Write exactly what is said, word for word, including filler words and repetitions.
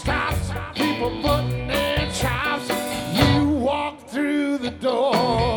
stops, people putting their chops. You walk through the door.